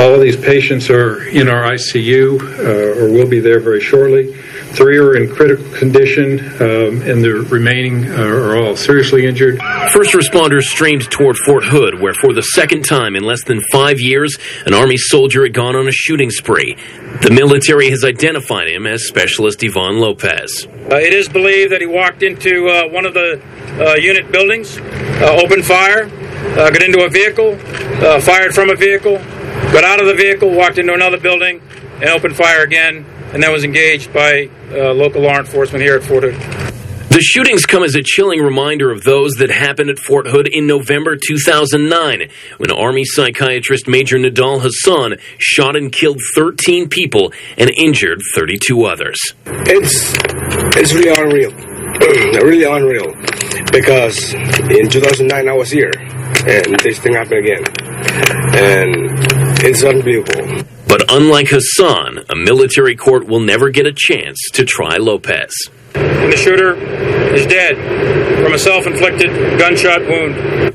All of these patients are in our ICU or will be there very shortly. 3 are in critical condition, and the remaining are all seriously injured. First responders streamed toward Fort Hood, where for the second time in less than 5 years, an Army soldier had gone on a shooting spree. The military has identified him as Specialist Ivan Lopez. It is believed that he walked into one of the unit buildings, opened fire, got into a vehicle, fired from a vehicle, got out of the vehicle, walked into another building, and opened fire again, and then was engaged by local law enforcement here at Fort Hood. The shootings come as a chilling reminder of those that happened at Fort Hood in November 2009, when Army psychiatrist Major Nidal Hasan shot and killed 13 people and injured 32 others. It's really unreal. Really unreal. Because in 2009 I was here, and this thing happened again. And it's unbelievable. But unlike Hasan, a military court will never get a chance to try Lopez. And the shooter is dead from a self-inflicted gunshot wound.